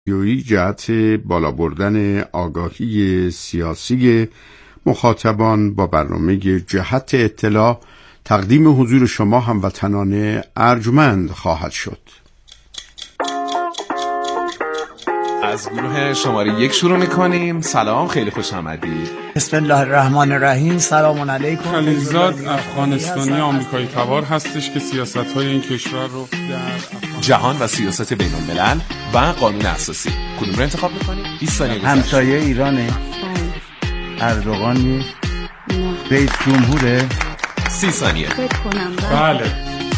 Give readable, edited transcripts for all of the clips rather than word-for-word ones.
یویی جهت بالا بردن آگاهی سیاسی مخاطبان با برنامه جهت اطلاع تقدیم حضور شما هموطنان ارجمند خواهد شد. از گروه شماره 1 شروع میکنیم. سلام، خیلی خوش آمدید. بسم الله الرحمن الرحیم. سلام علیکم. خلیزاد افغانستانی آمریکایی تبار هستش که سیاست‌های این کشور رو در جهان و سیاست بین الملل و قانون اساسی کدوم رو انتخاب میکنیم؟ 20 ثانیه. همسایه ایرانه؟ اردوغان نیست؟ رئیس جمهوره؟ 30 ثانیه. بله.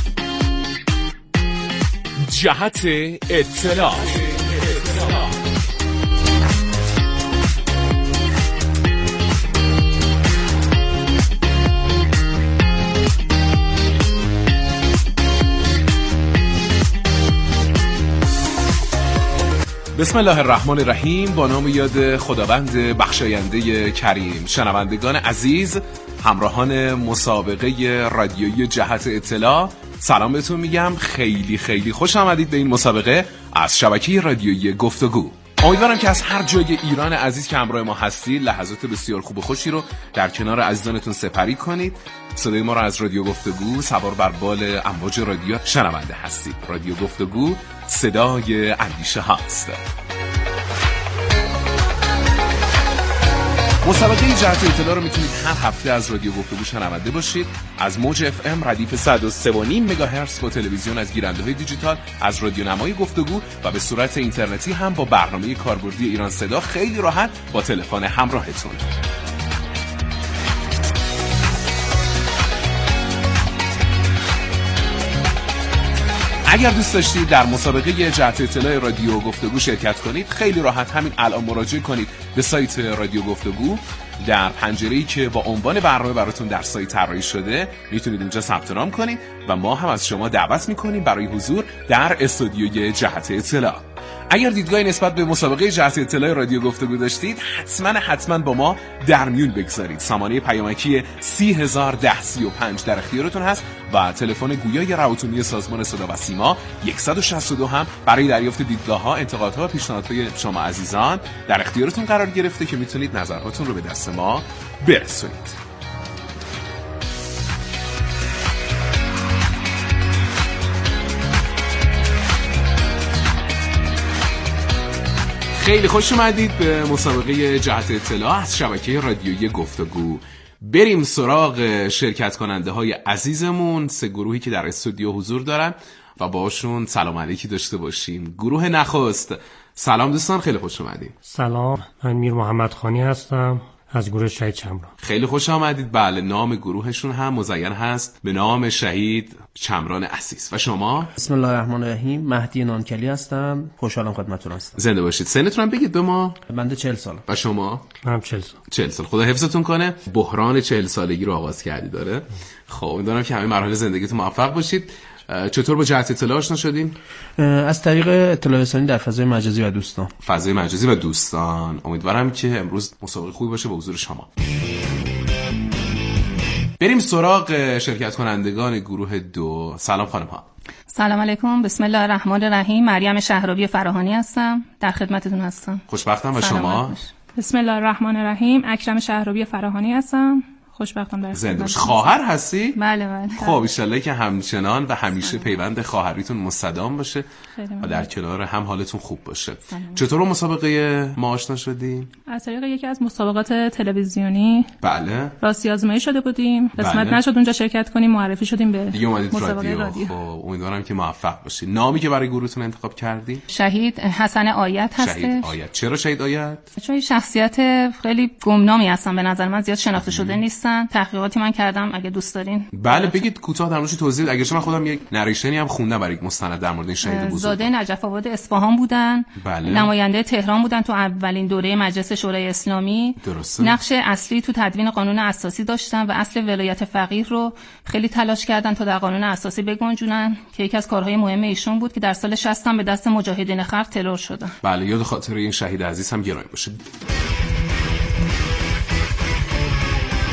جهت اطلاع. بسم الله الرحمن الرحیم. با نام یاد خداوند بخشاینده کریم. شنوندگان عزیز، همراهان مسابقه رادیویی جهت اطلاع، سلام بهتون میگم. خیلی خیلی خوش آمدید به این مسابقه از شبکه رادیویی گفتگو. امیدوارم که از هر جای ایران عزیز که همراه ما هستید لحظات بسیار خوب و خوشی رو در کنار عزیزانتون سپری کنید. صدای ما رو از رادیو گفتگو سوار بر بال امواج رادیو شنونده هستید. رادیو گفتگو صدای اندیشه هاست. مسابقه جهت اطلاع رو میتونید هر هفته از رادیو گفتگو شنونده باشید. از موج اف ام ردیف 103.5 مگاهرتز با تلویزیون از گیرنده‌های دیجیتال، از رادیو نمای گفتگو و به صورت اینترنتی هم با برنامه کاربردی ایران صدا خیلی راحت با تلفن همراهتون. اگر دوست داشتید در مسابقه جهت اطلاع رادیو گفتگو شرکت کنید، خیلی راحت همین الان مراجعه کنید به سایت رادیو گفتگو. در پنجره‌ای که با عنوان برنامه براتون در سایت طراحی شده میتونید اونجا ثبت نام کنید و ما هم از شما دعوت میکنیم برای حضور در استودیوی جهت اطلاع. اگر دیدگاهی نسبت به مسابقه جهت اطلاع رادیو گفتگو داشتید، حتما با ما در میون بگذارید. سامانه پیامکی 301035 در اختیارتون هست و تلفن گویای روابط سازمان صدا و سیما 162 هم برای دریافت دیدگاه‌ها، انتقادها و پیشنهادهای شما عزیزان در اختیارتون قرار گرفته که میتونید نظراتتون رو به دست ما برسونید. خیلی خوش اومدید به مسابقه جهت اطلاع از شبکه رادیویی گفتگو. بریم سراغ شرکت کننده های عزیزمون، 3 گروهی که در استودیو حضور دارن و باشون سلام علیکی داشته باشیم. گروه نخست، سلام دوستان، خیلی خوش اومدید. سلام، من میر محمد خانی هستم از گروه شهید چمران. خیلی خوش آمدید. بله، نام گروهشون هم مزین هست به نام شهید چمران عزیز. و شما؟ بسم الله الرحمن الرحیم. مهدی نانکلی هستم، خوشحالم خدمتتون هستم. زنده باشید. سنتون هم بگید به ما. بنده 40 سالم. و شما؟ منم 40 سال. 40 سال. خدا حفظتون کنه. بحران 40 سالگی رو آغاز کردی داره. خب امیدوارم که همه مراحل زندگیتون موفق باشید. چطور با جهت اطلاع آشنا شدین؟ از طریق اطلاع رسانی در فضای مجازی و دوستان. فضای مجازی و دوستان. امیدوارم که امروز مسابقه خوبی باشه با حضور شما. بریم سراغ شرکت کنندگان گروه 2. سلام خانم ها. سلام علیکم. بسم الله الرحمن الرحیم. مریم شهرابی فراهانی هستم، در خدمتتون هستم. خوشبختم. و شما؟ بسم الله الرحمن الرحیم. اکرم شهرابی فراهانی هستم، خوشبختم در زنده باش. خواهر هستی؟ بله. خب ان شاءالله که همچنان و همیشه پیوند خواهریتون مستدام باشه و در کنار هم حالتون خوب باشه. چطور با مسابقه ما آشنا شدیم؟ از طریق یکی از مسابقات تلویزیونی. بله. راستی آزمایی شده بودیم، قسمت نشد اونجا شرکت کنیم، معرفی شدیم به مسابقه رادیو. خب امیدوارم که موفق باشید. نامی که برای گروهتون انتخاب کردی؟ شهید حسن آیت هست. شهید آیت. چرا شهید آیت؟ چون شخصیت خیلی گمنامی هستن، به نظر من زیاد شناخته شده نیستن. تحقیقاتی من کردم، اگه دوست دارین. بله بگید کوتاه در موردش توضیح. اگه شما خودم یک نریشنی هم خوندم برای یک مستند در مورد این شهید بزرگ. زاده نجف آباد اصفهان بودن. بله. نماینده تهران بودن تو اولین دوره مجلس شورای اسلامی. درسته. نقش اصلی تو تدوین قانون اساسی داشتن و اصل ولایت فقیه رو خیلی تلاش کردن تا در قانون اساسی بگنجونن که یکی از کارهای مهم ایشون بود که در سال 60 هم به دست مجاهدین خلق ترور شدن. بله، یاد خاطر این شهید عزیز هم گرامی باشه.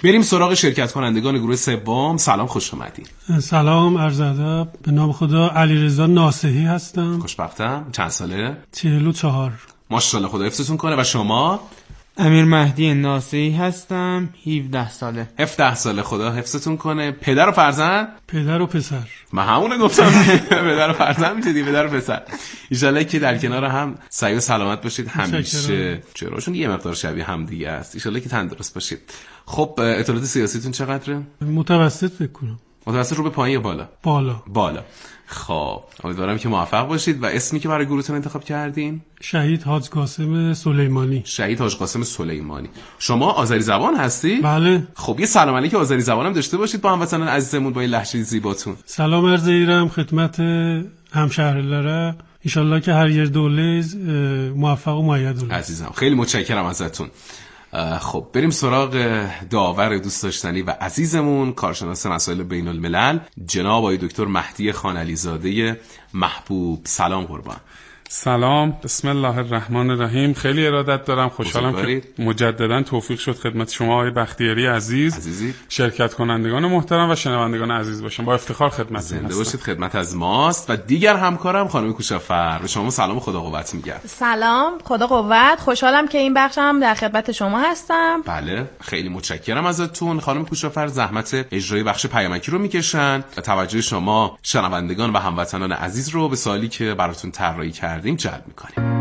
بریم سراغ شرکت کنندگان گروه سوم. سلام، خوش اومدید. سلام، عرض ادب. به نام خدا علیرضا ناصحی هستم. خوشبختم. چند ساله؟ 44. ماشاءالله، خدا حفظتون کنه. و شما؟ امیر مهدی ناصحی هستم، 17 ساله. 17 ساله، خدا حفظتون کنه. پدر و فرزند؟ پدر و پسر. من همونه گفتم. پدر و فرزند میتونی، پدر و پسر. ان شاءالله که در کنار هم سعی و سلامت باشید همیشه. چراشون یه مقدار شبیه هم دیگه است. ان شاءالله که تندرست باشید. خب اطلاعات سیاسیتون چقدره؟ متوسط فکر کنم. متوسط رو به پایین یا بالا؟ بالا. خب امیدوارم که موفق باشید. و اسمی که برای گروهتون انتخاب کردین؟ شهید حاج قاسم سلیمانی. شهید حاج قاسم سلیمانی. شما آذری زبان هستی؟ بله. خب یه سلام علیک آذری زبان هم داشته باشید با هموطنان عزیزمون با این لهجه زیباتون. سلام عرض ایرم خدمت همشهرلره. انشالله که هر یر دوله موفق و مؤید باشید. عزیزم خیلی متشکرم ازتون. خب بریم سراغ داور دوست داشتنی و عزیزمون، کارشناس مسائل بین الملل، جناب آقای دکتر مهدی خان علیزاده محبوب. سلام قربان. سلام، بسم الله الرحمن الرحیم. خیلی ارادت دارم، خوشحالم که مجددا توفیق شد خدمت شما آقای بختیاری عزیزی، شرکت کنندگان محترم و شنوندگان عزیز باشم. با افتخار خدمتتون هستم. زنده باشید، خدمت از ماست. و دیگر همکارم خانم کوشافر، به شما سلام و خدا قوت میگم. سلام، خدا قوت. خوشحالم که این بخشم در خدمت شما هستم. بله، خیلی متشکرم ازتون. خانم کوشافر زحمت اجرای بخش پیامکی رو میکشن و توجه شما شنوندگان و هموطنان عزیز رو به سوالی که براتون طراحی کردیم جلب میکنیم.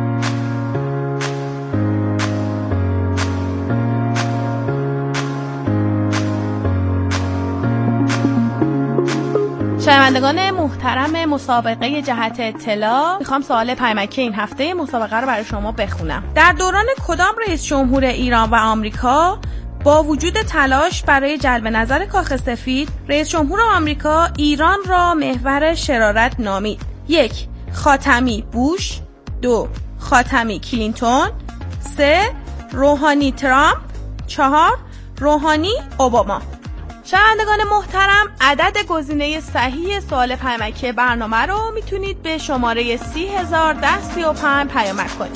شنوندگان محترم مسابقه جهت اطلاع، میخوام سوال پیامکی این هفته مسابقه رو برای شما بخونم. در دوران کدام رئیس جمهور ایران و آمریکا با وجود تلاش برای جلب نظر کاخ سفید، رئیس جمهور آمریکا ایران را محور شرارت نامید؟ 1. خاتمی بوش، 2. خاتمی کلینتون، 3. روحانی ترامپ، 4. روحانی اوباما. شنوندگان محترم، عدد گزینه صحیح سوال پیامکی برنامه رو میتونید به شماره 301035 پیامک کنید.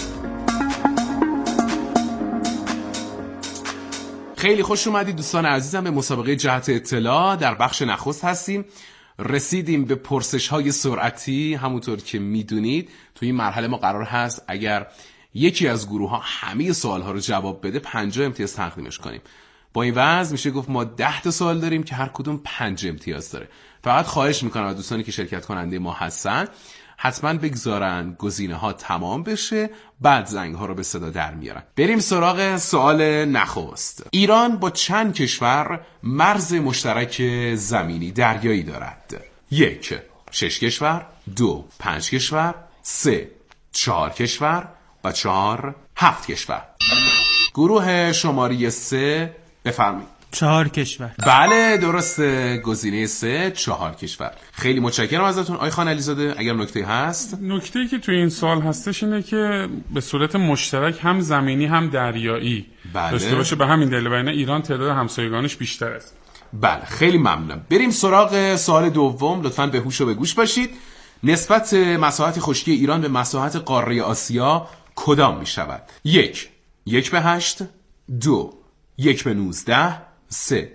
خیلی خوش اومدید دوستان عزیزم به مسابقه جهت اطلاع. در بخش نخست هستیم. رسیدیم به پرسش‌های سرعتی. همونطور که میدونید توی این مرحله ما قرار هست اگر یکی از گروه‌ها همه سوال‌ها رو جواب بده 50 امتیاز تقدیمش کنیم. با این وضع میشه گفت ما 10 تا سوال داریم که هر کدوم 5 امتیاز داره. فقط خواهش میکنم از دوستانی که شرکت کننده ما هستن حتما بگذارن گزینه‌ها تمام بشه، بعد زنگ‌ها رو به صدا در میارن. بریم سراغ سوال نخست. ایران با چند کشور مرز مشترک زمینی دریایی دارد؟ 1. 6 کشور، 2. 5 کشور، 3. 4 کشور و 4. 7 کشور. گروه شماره 3 بفرمایید. 4 کشور. بله درسته، گزینه 3 4 کشور. خیلی متشکرم ازتون آقای خان علیزاده. اگر نکته هست؟ نکته‌ای که توی این سوال هستش اینه که به صورت مشترک هم زمینی هم دریایی داشته باشه. به همین دلیل بین ایران تعداد همسایگانش بیشتر است. بله خیلی ممنونم. بریم سراغ سوال دوم. لطفاً به هوش و به گوش باشید. نسبت مساحت خشکی ایران به مساحت قاره آسیا کدام می شود؟ 1. 1/8، 2. 1/19، 3.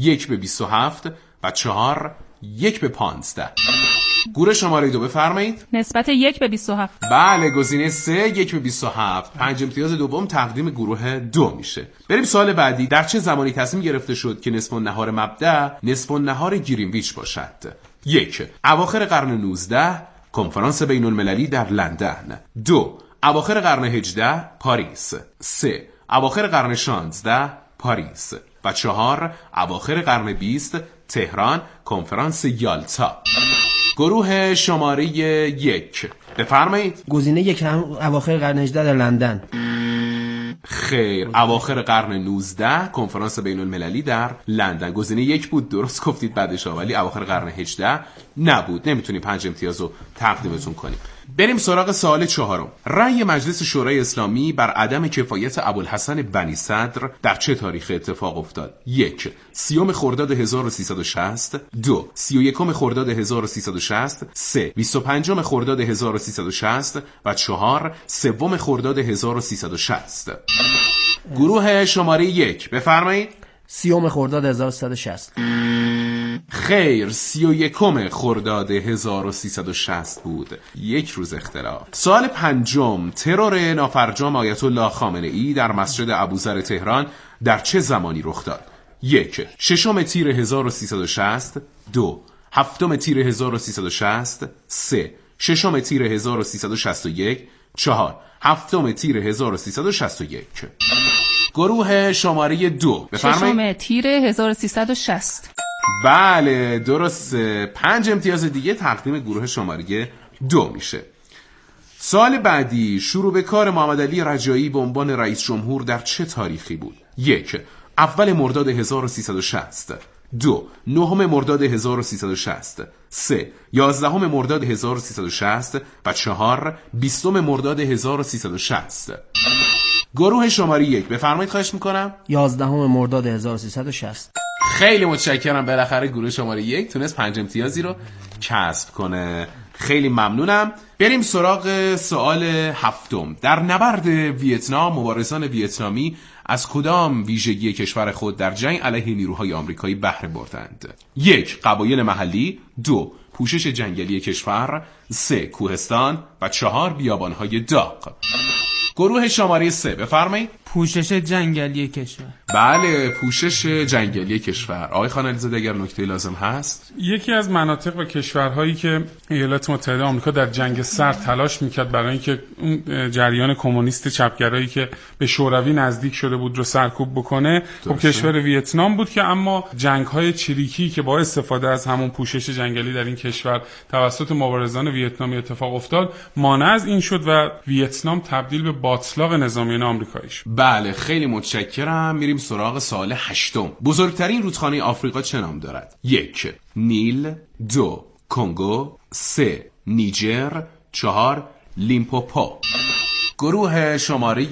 1/27 و 4. 1/15. گروه شماره 2 بفرمایید. نسبت 1/27. بله گزینه 3 1/27. 5 امتیاز دوم تقدیم گروه 2 میشه. بریم سوال بعدی. در چه زمانی تصمیم گرفته شد که نصف النهار مبدأ نصف النهار گرینویچ باشد؟ 1. اواخر قرن 19 کنفرانس بین المللی در لندن. 2. اواخر قرن 18 پاریس. 3. اواخر قرن 16 پاریس. و 4. اواخر قرن 20 تهران کنفرانس یالتا. گروه شماره 1 بفرمایید. گزینه 1 اواخر قرن 18 در لندن. خیر، اواخر قرن 19 کنفرانس بین المللی در لندن. گزینه 1 بود، درست گفتید بعدش، ولی اواخر قرن 18 نبود. نمیتونی 5 امتیاز رو تقدیمتون کنیم. بریم سراغ سوال 4. رأی مجلس شورای اسلامی بر عدم کفایت ابوالحسن بنی صدر در چه تاریخ اتفاق افتاد؟ 1. 30 خرداد 1360، 2. 31 خرداد 1360، 3. 25 خرداد 1360 و 4. 3 خرداد 1360. گروه شماره 1 بفرمایید. 30 خرداد 1360. خیر، 31 خرداد 1360 بود. یک روز اختلاف. سوال 5، ترور نافرجام آیت الله خامنه ای در مسجد ابوذر تهران در چه زمانی رخ داد؟ 1. 6 تیر 1360. 2. 7 تیر 1360. 3. 6 تیر 1361. 4. 7 تیر 1361. گروه شماره 2 بفرمایید. 6 تیر 1360. بله درسته. 5 امتیاز دیگه تقدیم گروه شماره 2 میشه. سال بعدی، شروع به کار محمد علی رجایی به عنوان رئیس جمهور در چه تاریخی بود؟ 1. اول مرداد 1360. 2. 9 مرداد 1360. 3. 11 مرداد 1360 و 4. 20 مرداد 1360. گروه شماره 1 بفرمایید خواهش میکنم. 11 مرداد 1360. خیلی متشکرم، بالاخره گروه شماره 1 تونست 5 امتیازی رو کسب کنه. خیلی ممنونم. بریم سراغ سوال 7. در نبرد ویتنام، مبارزان ویتنامی از کدام ویژگی کشور خود در جنگ علیه نیروهای آمریکایی بهره بردند؟ 1. قبایل محلی. 2. پوشش جنگلی کشور. 3. کوهستان و 4. بیابانهای داغ. گروه شماره 3 بفرمایید. پوشش جنگلی کشور. بله، پوشش جنگلی کشور. آقای خانعلیزاده اگر نکته لازم هست. یکی از مناطق و کشورهایی که ایالات متحده آمریکا در جنگ سرد تلاش میکرد برای اینکه اون جریان کمونیست چپگرایی که به شوروی نزدیک شده بود رو سرکوب بکنه، خب کشور ویتنام بود که اما جنگ‌های چریکی که با استفاده از همون پوشش جنگلی در این کشور توسط مبارزان ویتنامی اتفاق افتاد، مانع از این شد و ویتنام تبدیل به باتلاق نظامیان آمریکایی شد. بله خیلی متشکرم. میریم سراغ سوال 8. بزرگترین رودخانه آفریقا چه نام دارد؟ 1. نیل. 2. کنگو. 3. نیجر. 4. لیمپوپو. گروه شماره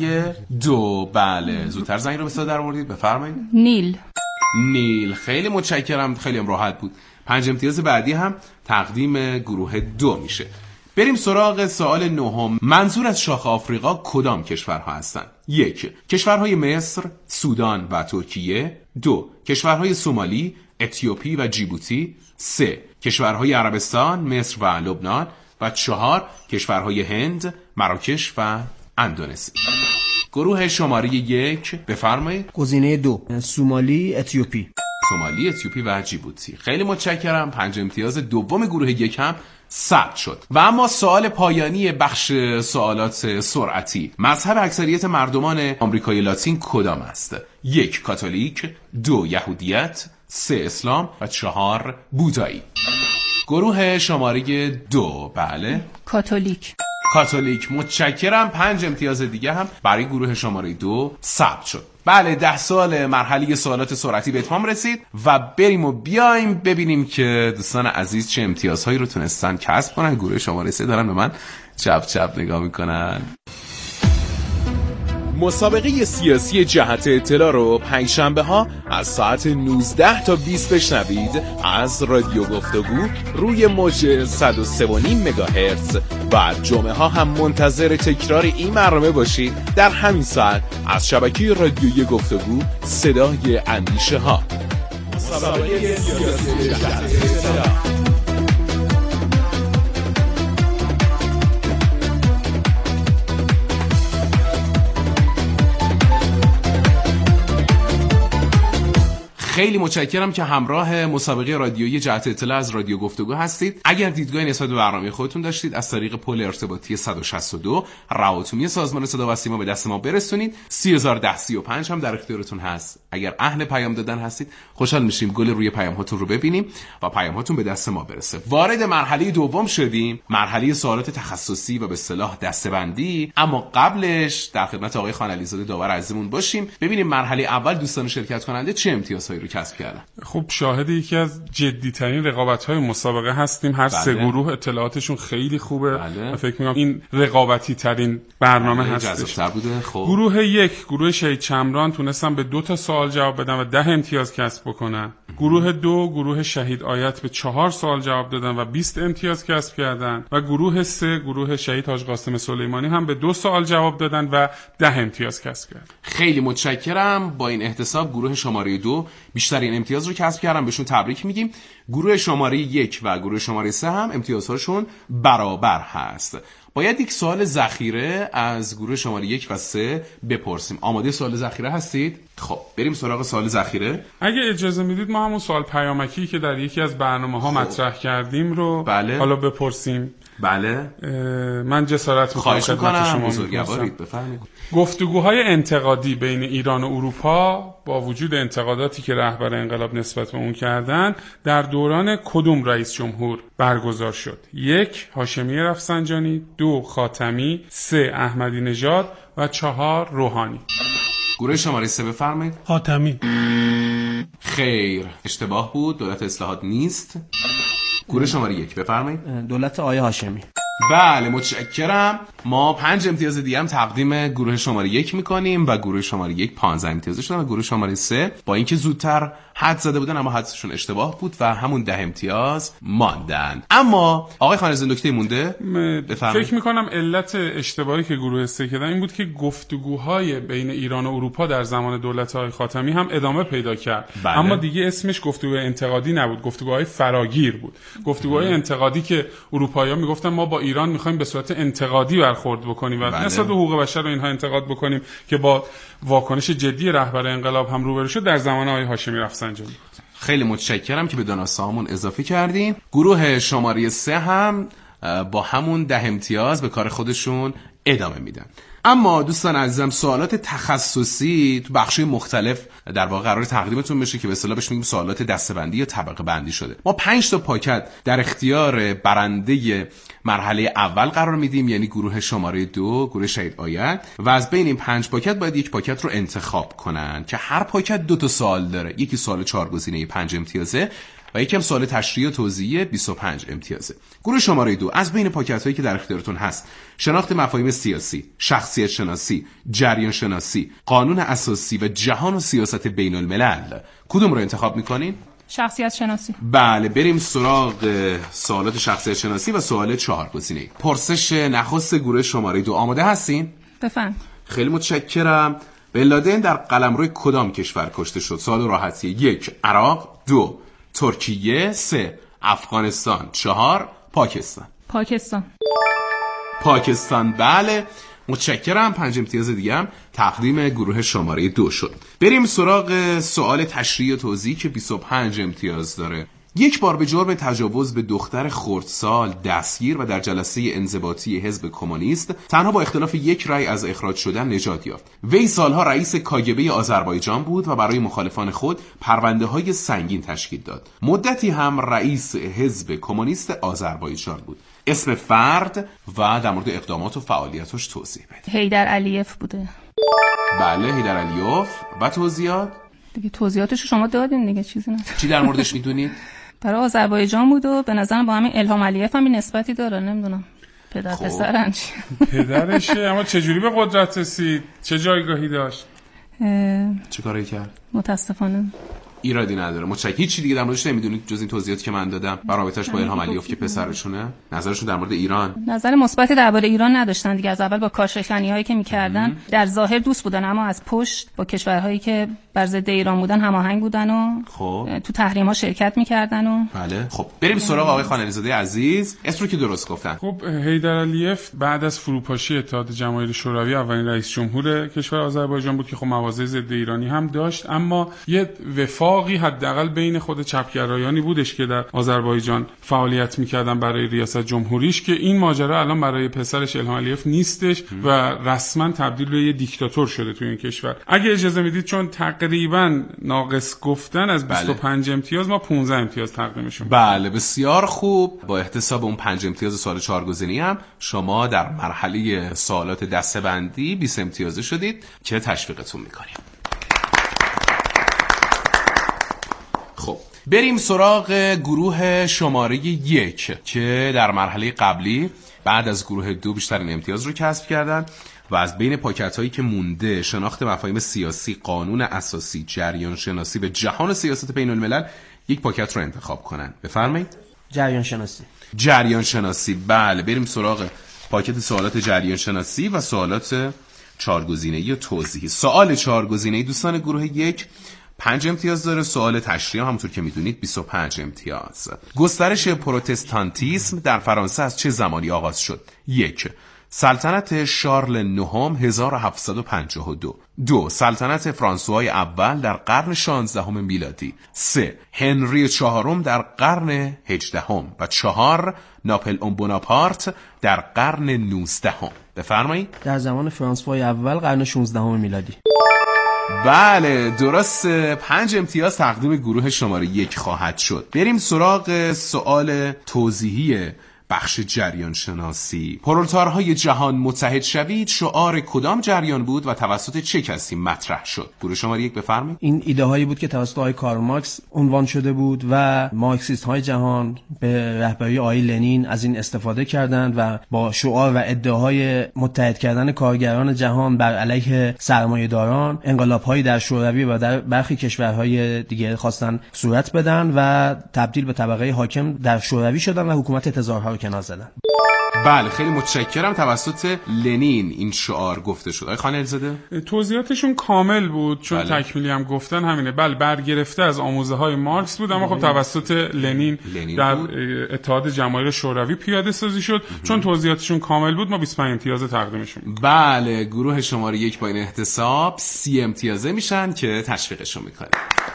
2 بله زودتر زنگ رو به صدا درآوردید، بفرمایید. نیل. نیل. خیلی متشکرم، خیلی هم راحت بود. 5 امتیاز بعدی هم تقدیم گروه 2 میشه. بریم سراغ سوال 9. منظور از شاخ آفریقا کدام کشورها هستند؟ 1. کشورهای مصر، سودان و ترکیه. 2. کشورهای سومالی، اتیوپی و جیبوتی. 3. کشورهای عربستان، مصر و لبنان. و 4. کشورهای هند، مراکش و اندونزی. گروه شماره 1 بفرمایید. گزینه 2 سومالی، اتیوپی. سومالی، اتیوپی و جیبوتی. خیلی متشکرم. 5 امتیاز دوم گروه 1 هم ثبت شد. و اما سوال پایانی بخش سوالات سرعتی. مذهب اکثریت مردمان آمریکای لاتین کدام است؟ 1. کاتولیک. 2. یهودیت. 3. اسلام و 4. بودایی. گروه شماره 2 بله کاتولیک. کاتولیک. متشکرم. 5 امتیاز دیگه هم برای گروه شماره 2 ثبت شد. بله 10 سال مرحله سوالات سرعتی به اتمام رسید و بریم و بیایم ببینیم که دوستان عزیز چه امتیازهایی رو تونستن کسب کنن. گروه شماره 3 دارن به من چپ چپ نگاه میکنن. مسابقه سیاسی جهت اطلاع رو پنجشنبه ها از ساعت 19 تا 20 بشنوید از رادیو گفتگو روی موج 103.5 مگاهرتز و جمعه ها هم منتظر تکرار این برنامه باشید در همین ساعت از شبکه رادیویی گفتگو صدای اندیشه ها. مسابقه سیاسی جهت اطلاع. خیلی متشکرم که همراه مسابقه رادیویی جهت اطلاع از رادیو گفتگو هستید. اگر دیدگاهی نسبت به برنامه خودتون داشتید از طریق پل ارتباطی 162 رواتومی سازمان صدا و سیما به دست ما برسونید. 301035 هم در اختیارتون هست. اگر اهل پیام دادن هستید خوشحال میشیم گل روی پیام هاتون رو ببینیم و پیام هاتون به دست ما برسه. وارد مرحله دوم شدیم، مرحله سوالات تخصصی و به اصطلاح دسته‌بندی. اما قبلش در خدمت آقای خانعلیزاده داور عزیزمون باشیم ببینیم مرحله اول دوستان شرکت کننده چه امتیازهایی رو کسب کردن. خب شاهد یکی از جدی‌ترین رقابت‌های مسابقه هستیم. هر سه گروه اطلاعاتشون خیلی خوبه. فکر می‌کنم این رقابتی ترین برنامه هستش. خب. گروه 1 گروه شهید چمران تونستن به 2 تا سوال جواب بدن و 10 امتیاز کسب بکنن. گروه 2 گروه شهید آیت به 4 سوال جواب دادن و 20 امتیاز کسب کردن و گروه 3 گروه شهید حاج قاسم سلیمانی هم به 2 سوال جواب دادن و 10 امتیاز کسب کردن. خیلی متشکرم. با این احتساب گروه شماره 2 بیشترین امتیاز رو کسب کردن، بهشون تبریک میگیم. گروه شماره 1 و گروه شماره 3 هم امتیازهاشون برابر هست. باید یک سوال ذخیره از گروه شماره 1 و 3 بپرسیم. آماده سوال ذخیره هستید؟ خب بریم سراغ سوال ذخیره. اگه اجازه میدید ما همون سوال پیامکی که در یکی از برنامه‌ها مطرح کردیم رو حالا بپرسیم. بله. من جسارت می‌خوام خدمت شما بزرگوارید بفرمایید. گفتگوهای انتقادی بین ایران و اروپا با وجود انتقاداتی که رهبر انقلاب نسبت به اون کردن در دوران کدوم رئیس جمهور برگزار شد؟ 1 هاشمی رفسنجانی، 2 خاتمی، 3 احمدی نژاد و 4 روحانی. گروه شماره 3 بفرمایید. خاتمی. خیر، اشتباه بود. دولت اصلاحات نیست. گروه شماره 1 بفرمایید. دولت آقای هاشمی. بله متشکرم. ما 5 امتیاز دیگه هم تقدیم گروه شماره 1 میکنیم و گروه شماره 1 15 امتیاز شدن و گروه شماره 3 با اینکه زودتر حد زده بودن اما حدسشون اشتباه بود و همون 10 امتیاز ماندن. اما آقای خانزی نکته مونده؟ بفرمایید. فکر میکنم علت اشتباهی که گروه 3 کردن این بود که گفتگوهای بین ایران و اروپا در زمان دولت آقای خاتمی هم ادامه پیدا کرد. بله. اما دیگه اسمش گفتگوهای انتقادی نبود، گفتگوهای فراگیر بود. گفتگوهای انتقادی که اروپایی‌ها میگفتن ما با ایران میخوایم به صورت انتقادی برخورد بکنیم و نسبت به حقوق بشر و اینها انتقاد بکنیم که با واکنش جدی رهبر انقلاب هم روبرو شد در زمان آقای هاشمی رفسنجانی. خیلی متشکرم که به دانستهامون اضافه کردین. گروه شماره 3 هم با همون 10 امتیاز به کار خودشون ادامه میدن. اما دوستان عزیزم سوالات تخصصی تو بخش‌های مختلف در واقع قرار تقدیمتون بشه که به اصطلاح بهش میگیم سوالات دسته‌بندی یا طبقه بندی شده. ما 5 تا پاکت در اختیار برنده مرحله اول قرار میدیم، یعنی گروه شماره 2 گروه شهید آیت، و از بین این 5 پاکت باید یک پاکت رو انتخاب کنن که هر پاکت 2 تا سوال داره. یکی سوال 4 گزینه 5 امتیازه و یکی هم سوال تشریحی و توضیحی 25 امتیازه. گروه شماره 2 از بین پاکت‌هایی که در اختیارتون هست شناخت مفاهیم سیاسی، شخصیت شناسی، جریان شناسی، قانون اساسی و جهان و سیاست بین الملل، کدوم رو انتخاب میکنین؟ شخصیت شناسی. بله بریم سراغ سوالات شخصیت شناسی و سوال 4 گزینه. پرسش نخست گروه شماره 2 آماده هستین؟ بفرم. خیلی متشکرم. بن لادن در قلمرو کدام کشور کشته شد؟ سوال راحتیه. 1 عراق، 2 ترکیه، 3 افغانستان، 4 پاکستان. پاکستان بله متشکرم. 5 امتیاز دیگه هم تقدیم گروه شماره 2 شد. بریم سراغ سوال تشریح و توضیح که 25 امتیاز داره. 1 بار به جرم تجاوز به دختر خردسال دستگیر و در جلسه انضباطی حزب کمونیست تنها با اختلاف 1 رأی از اخراج شدن نجات یافت. وی سالها رئیس کاگبه آذربایجان بود و برای مخالفان خود پرونده‌های سنگین تشکیل داد. مدتی هم رئیس حزب کمونیست آذربایجان بود. اسم فرد و در مورد اقدامات و فعالیتش توضیح بده. حیدر علیف بوده. بله حیدر علیف. و توضیحات؟ دیگه توضیحاتش شما دادین دیگه، چیزی نداره. چی در موردش میدونید؟ برای آذربایجان بود و به نظرم با همین الهام علیف هم نسبتی داره. نمیدونم پدر پسرن چی پدرشه. اما چجوری به قدرت رسید؟ چه جایگاهی داشت؟ چه کاری کرد؟ متاسفانه ایرادی نداره. متشکرم. هیچ دیگه در موردش نمیدونید جز این توضیحاتی که من دادم؟ رابطش با الهام علیف که پسرشونه؟ نظرشون در مورد ایران؟ نظر مثبتی درباره ایران نداشتن دیگه. از اول با کارشکنی‌هایی که می‌کردن در ظاهر دوست بودن، اما از پشت با کشورهایی که بر ضد ایران بودن هماهنگ بودن و خب تو تحریم‌ها شرکت می‌کردن و بله. خب بریم سراغ آقای خانعلی‌زاده عزیز. اسم رو که درست گفتن. خب حیدر علیف بعد از فروپاشی اتحاد جماهیر شوروی اولین رئیس جمهور کشور آذربایجان بود که خب مواضع ضد ایرانی هم داشت، اما یه وفاقی حداقل بین خود چپگرایانی بودش که در آذربایجان فعالیت می‌کردن برای ریاست جمهوریش که این ماجرا الان برای پسرش الهام علیف نیستش و رسما تبدیل به یه دیکتاتور شده توی این کشور. اگه اجازه میدید چون تقریبا ناقص گفتن از 25 امتیاز ما 15 امتیاز تقدیمشون. بله بسیار خوب. با احتساب اون 5 امتیاز سوال 4 گزینه‌ای هم شما در مرحله سوالات دسته‌بندی 20 امتیازه شدید که تشویقتون می‌کنیم. بریم سراغ گروه شماره 1 که در مرحله قبلی بعد از گروه 2 بیشترین امتیاز رو کسب کردن و از بین پاکت هایی که مونده شناخت مفاهیم سیاسی، قانون اساسی، جریان شناسی به جهان سیاست بین الملل، یک پاکت رو انتخاب کنن. بفرمایید. جریان شناسی. بله، بریم سراغ پاکت سوالات جریان شناسی و سوالات 4 گزینه‌ای و توضیحی. سوال 4 گزینه‌ای دوستان گروه 1 5 امتیاز داره. سوال تشریح همونطور که میدونید 25 امتیاز. گسترش پروتستانتیسم در فرانسه از چه زمانی آغاز شد؟ 1. سلطنت شارل نهم 1752. 2. سلطنت فرانسوای اول در قرن 16 میلادی. 3. هنری چهارم در قرن 18 و 4. ناپلئون بوناپارت در قرن 19. بفرمایید. در زمان فرانسوای اول قرن 16 میلادی. بله درست. 5 امتیاز تقدیم گروه شماره 1 خواهد شد. بریم سراغ سوال توضیحی بخش جریان شناسی. پرولتارهای جهان متحد شوید شعار کدام جریان بود و توسط چه کسی مطرح شد؟ گروه شماره 1 بفرمایید. این ایده هایی بود که توسط آقای کارل مارکس عنوان شده بود و مارکسیست های جهان به رهبری آقای لنین از این استفاده کردند و با شعار و ادعاهای متحد کردن کارگران جهان بر علیه سرمایه‌داران انقلاب هایی در شوروی و در برخی کشورهای دیگه خواستن صورت بدن و تبدیل به طبقه حاکم در شوروی شدن و حکومت تزارها کنار زدن. بله خیلی متشکرم. توسط لنین این شعار گفته شد. آقای خانلزاده توضیحاتشون کامل بود چون تکمیلی هم گفتن همینه. بله برگرفته از آموزه های مارکس بود اما خب توسط لنین در اتحاد جماهیر شوروی پیاده سازی شد. چون توضیحاتشون کامل بود ما 25 امتیاز تقدیمشون. بله گروه شماره 1 با این احتساب 30 امتیازه میشن که تشویقشون میکنیم.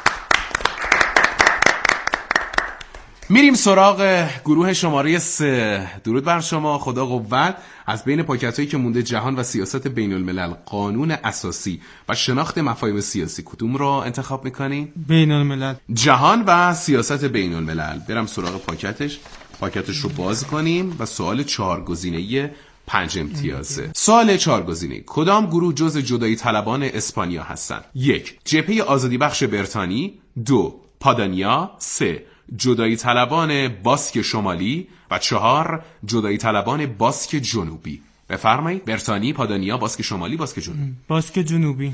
میریم سراغ گروه شماره 3. درود بر شما، خدا قوت. از بین پاکت‌هایی که مونده جهان و سیاست بین الملل، قانون اساسی و شناخت مفاهیم سیاسی، کدوم رو انتخاب میکنی؟ بین الملل. جهان و سیاست بین الملل. برم سراغ پاکتش رو باز کنیم و سوال 4 گزینه‌ای 5 امتیازه. سوال 4 گزینه: کدام گروه جزء جدایی طلبان اسپانیا هستند؟ 1. جبهه آزادی بخش برتانی. 2. پادانیا. 3. جدایی طلبان باسک شمالی و 4. جدایی طلبان باسک جنوبی. بفرمایید. برتانی، پادانیا، باسک شمالی، باسک جنوبی. باسک جنوبی.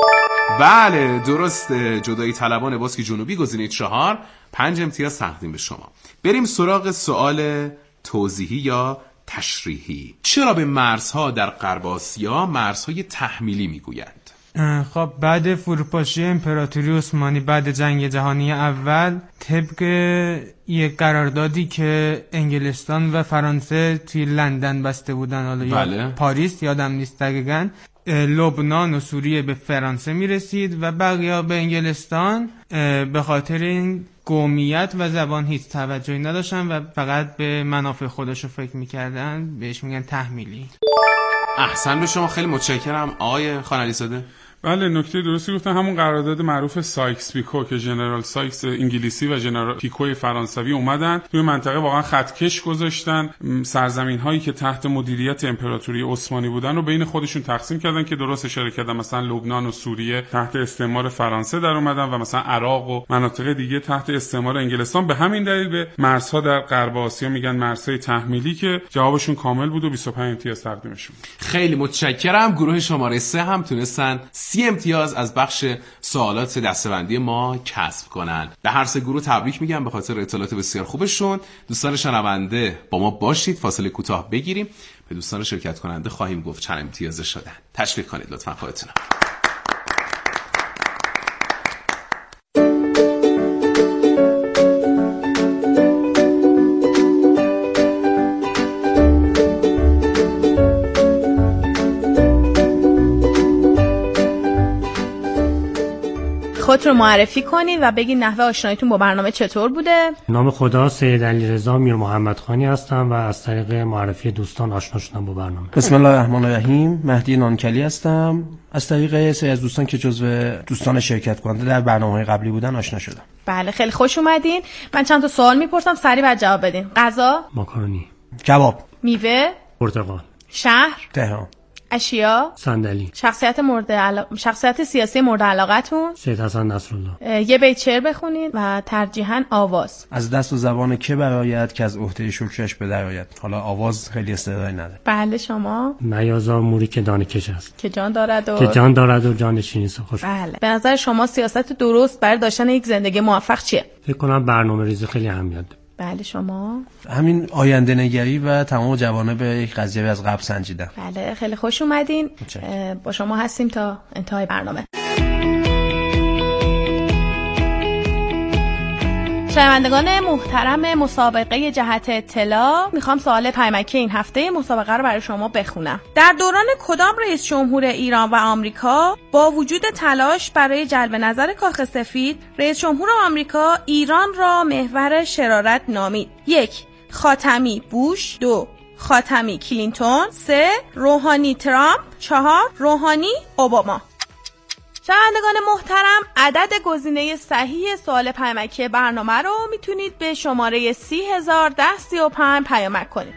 بله درسته. جدایی طلبان باسک جنوبی گزینه 4. 5 امتیاز تقدیم به شما. بریم سراغ سوال توضیحی یا تشریحی. چرا به مرزها در غرب آسیا مرزهای تحمیلی میگویند؟ خب بعد فروپاشی امپراتوری عثمانی بعد جنگ جهانی اول طبق یک قراردادی که انگلستان و فرانسه توی لندن بسته بودن، حالا یا پاریس یادم نیست دقیقاً، لبنان و سوریه به فرانسه میرسید و بقیه به انگلستان به خاطر این قومیت و زبان هیچ توجهی نداشتن و فقط به منافع خودشو فکر میکردن. بهش میگن تحمیلی. احسن به شما، خیلی متشکرم آقای خانعلی‌زاده. بله نکته درستی گفتن. همون قرارداد معروف سایکس پیکو که ژنرال سایکس انگلیسی و ژنرال پیکو فرانسوی اومدن توی منطقه واقعا خطکش گذاشتن، سرزمین هایی که تحت مدیریت امپراتوری عثمانی بودن رو بین خودشون تقسیم کردن که درست اشاره کردن. مثلا لبنان و سوریه تحت استعمار فرانسه در اومدن و مثلا عراق و مناطق دیگه تحت استعمار انگلستان. به همین دلیل به مرزها در غرب آسیا میگن مرزهای تحمیلی که جوابشون کامل بود و 25 امتیاز تقدیمشون. خیلی متشکرم. گروه شماره 3 هم تونستن 30 امتیاز از بخش سوالات دسته‌بندی ما کسب کنن. به هر سه گروه تبریک میگم به خاطر اطلاعات بسیار خوبشون. دوستان شنونده با ما باشید، فاصله کوتاه بگیریم. به دوستان شرکت کننده خواهیم گفت چند امتیاز شدن. تشویق کنید لطفاً خودتون. خودت رو معرفی کنید و بگید نحوه آشناییتون با برنامه چطور بوده. نام خدا سید علیرضا میر محمد خانی هستم و از طریق معرفی دوستان آشنا شدم با برنامه. بسم الله الرحمن الرحیم. مهدی نانکلی هستم. از طریق سری از دوستان که جزو دوستان شرکت کننده در برنامه‌های قبلی بودن آشنا شدم. بله خیلی خوش اومدین. من چند تا سوال میپرسم سریع بعد جواب بدین. غذا؟ ماکارونی. کباب. میوه؟ پرتقال. شهر؟ تهران. اشیا. صندلی. شخصیت سیاسی مورد علاقتون. سید حسن نصرالله. یه بیت شعر بخونید و ترجیحاً آواز. از دست و زبان که برآید که از عهده شکرش به درآید. حالا آواز خیلی استعدادی نداره. بله شما. میازار موری که دانه کش است. که جان دارد و جانشینی خوش. بله. به نظر شما سیاست درست برای داشتن یک زندگی موفق چیه؟ فکر کنم برنامه‌ریزی خیلی اهمیت داره. بله شما. همین آینده نگری و تمام جوانب به یک قضیه از قبل سنجیدن. بله خیلی خوش اومدین. با شما هستیم تا انتهای برنامه. شنوندگان محترم مسابقه جهت اطلاع، میخوام سوال پیمکی این هفته مسابقه رو برای شما بخونم. در دوران کدام رئیس جمهور ایران و آمریکا با وجود تلاش برای جلب نظر کاخ سفید، رئیس جمهور آمریکا ایران را محور شرارت نامید؟ 1. خاتمی بوش. 2. خاتمی کلینتون. 3. روحانی ترامپ. 4. روحانی اوباما. شنوندگان محترم، عدد گزینه صحیح سوال پیامکی برنامه رو میتونید به شماره 30,1035 پیامک کنید.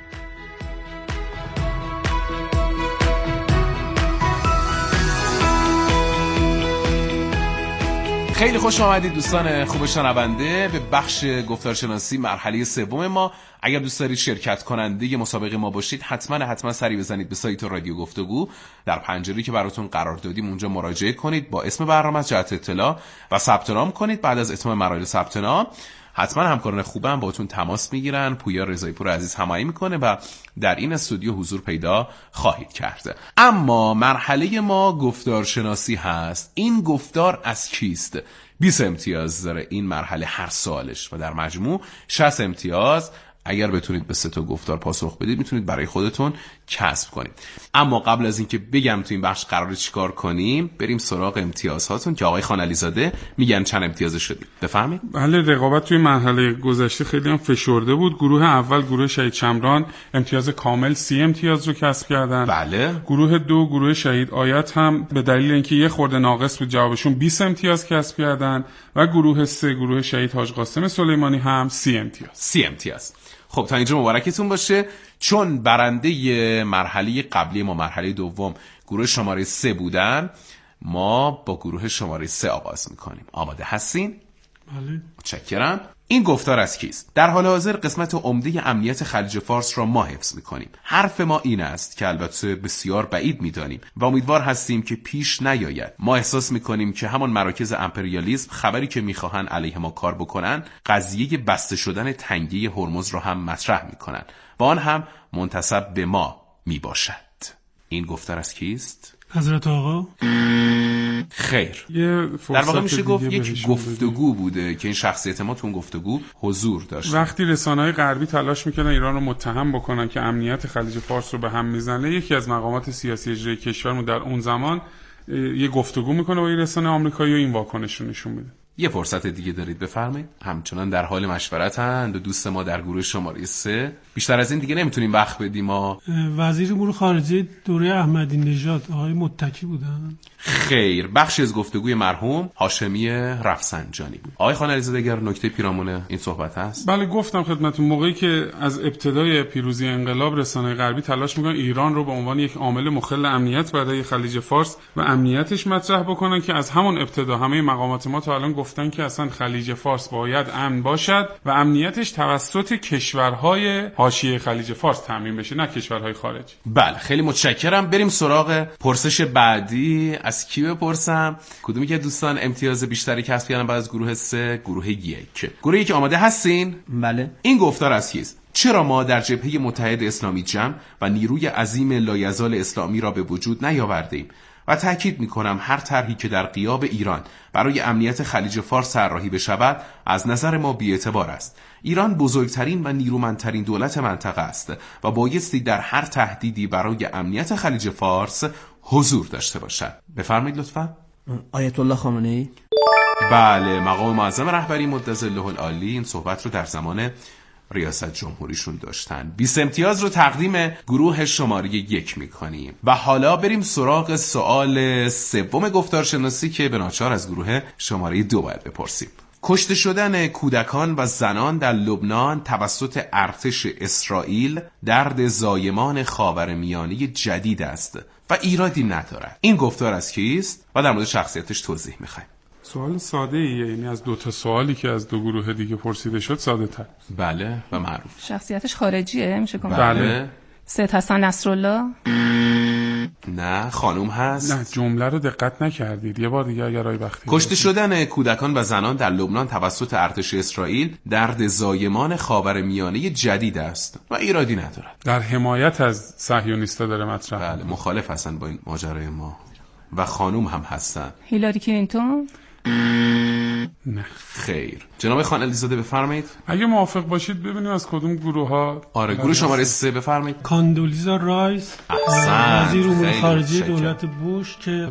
خیلی خوش آمدید دوستان خوب شنونده به بخش گفتارشناسی مرحله سوم ما. اگر دوست دارید شرکت کننده مسابقه ما باشید حتما سری بزنید به سایت رادیو گفتگو. در پنجره‌ای که براتون قرار دادیم اونجا مراجعه کنید با اسم برنامه جهت اطلاع و ثبت نام کنید. بعد از اتمام مراحل ثبت نام حتما همکاران خوبم باهاتون تماس میگیرن. پویا رضایی‌پور عزیز هماهنگی میکنه و در این استودیو حضور پیدا خواهید کرد. اما مرحله ما گفتارشناسی هست. این گفتار از کیست؟ 20 امتیاز داره این مرحله هر سوالش و در مجموع 60 امتیاز. اگر بتونید به 3 تا گفتار پاسخ بدید میتونید برای خودتون کسب کنید. اما قبل از اینکه بگم تو این بخش قراره چیکار کنیم، بریم سراغ امتیازهاتون که آقای خانعلی زاده میگن چند امتیاز شدید. بفهمید؟ بله، رقابت توی مرحله گذشته خیلی هم فشرده بود. گروه اول گروه شهید شمران امتیاز کامل 30 امتیاز رو کسب کردن. بله. گروه 2 گروه شهید آیت هم به دلیل اینکه یه خورده ناقص بود جوابشون 20 امتیاز کسب کردن و گروه 3 گروه شهید حاج قاسم سلیمانی هم 30 امتیاز. خب تا اینجا مبارکتون باشه. چون برنده مرحله قبلی ما مرحله دوم گروه شماره 3 بودن، ما با گروه شماره 3 آغاز میکنیم. آماده هستین؟ بله. متشکرم. این گفتار از کیست؟ در حال حاضر قسمت عمده امنیت خلیج فارس را ما حفظ میکنیم. حرف ما این است که البته بسیار بعید میدانیم و امیدوار هستیم که پیش نیاید. ما احساس میکنیم که همان مراکز امپریالیسم خبری که میخواهن علیه ما کار بکنن، قضیه بسته شدن تنگه هرمز را هم مطرح میکنن و آن هم منتسب به ما میباشد. این گفتار از کیست؟ حضرت آقا. خیر، در واقع میشه گفت یک گفتگو بوده که این شخصیت ما تو اون گفتگو حضور داشت. وقتی رسانه‌های غربی تلاش میکنن ایران رو متهم بکنن که امنیت خلیج فارس رو به هم میزنه، یکی از مقامات سیاسی اجرایی کشورمون در اون زمان یه گفتگو میکنه با این رسانه آمریکایی و این واکنش رو نشون میده. یه فرصت دیگه دارید بفرمایید. همچنان در حال مشورتند و دوست ما در گروه شماره 3. بیشتر از این دیگه نمیتونیم وقت بدیم. وزیر امور خارجه دوره احمدی نژاد آقای متکی بودن؟ خیر، بخشی از گفتگوی مرحوم هاشمی رفسنجانی بود. آقای خانعلی زاده اگر نکته پیرامون این صحبت هست؟ بله، گفتم خدمتتون موقعی که از ابتدای پیروزی انقلاب رسانه‌های غربی تلاش میکنن ایران رو به عنوان یک عامل مخل امنیت برای خلیج فارس و امنیتش مطرح بکنن که از همون ابتدا همه مقامات ما تا الان گفتن که اصلا خلیج فارس باید امن باشد و امنیتش توسط کشورهای حاشیه خلیج فارس تامین بشه، نه کشورهای خارجی. بله، خیلی متشکرم. بریم سراغ پرسش بعدی. از کی بپرسم؟ کدومی که دوستان امتیاز بیشتری کسب کردن بعد از گروه 3؟ گروه 1. گروه 1 آماده هستین؟ بله. این گفتار از کیست؟ چرا ما در جبهه متحد اسلامی جمع و نیروی عظیم لایزال اسلامی را به وجود نیاوردیم؟ و تأکید می‌کنم هر طرحی که در غیاب ایران برای امنیت خلیج فارس طراحی بشود از نظر ما بی‌اعتبار است. ایران بزرگترین و نیرومندترین دولت منطقه است و بایستی در هر تهدیدی برای امنیت خلیج فارس حضور داشته باشد. بفرمایید لطفاً. آیت الله خامنه‌ای. بله، مقام معظم رهبری مدظله العالی این صحبت رو در زمان ریاست جمهوریشون داشتن. 20 امتیاز رو تقدیم گروه شماره 1 میکنیم و حالا بریم سراغ سوال سوم گفتارشناسی که به ناچار از گروه شماره 2 باید بپرسیم. کشته شدن کودکان و زنان در لبنان توسط ارتش اسرائیل درد زایمان خاورمیانه جدید است. و ایرادی ندارد. این گفتار از کیست و در مورد شخصیتش توضیح میخوایم. سوال ساده ایه، یعنی از دو تا سوالی که از دو گروه دیگه پرسیده شد ساده تر. بله و معروف. شخصیتش خارجیه میشه کنم؟ بله. سید حسن نصرالله؟ نه خانوم هست. نه جمله رو دقت نکردید، یه بار دیگه اگر آقای بختیاری. کشته شدن کودکان و زنان در لبنان توسط ارتش اسرائیل درد زایمان خاورمیانه جدید است و ایرادی ندارد. در حمایت از صهیونیستا داره مطرح. بله مخالف هستن با این ماجرای ما و خانوم هم هستن. هیلاری کلینتون؟ نه خیر. جناب خان الیزاده بفرمایید. اگه موافق باشید ببینیم از کدوم گروه ها. آره گروه شماره 3 بفرمایید. کاندولیزا رایس، وزیر امور خارجه دولت بوش که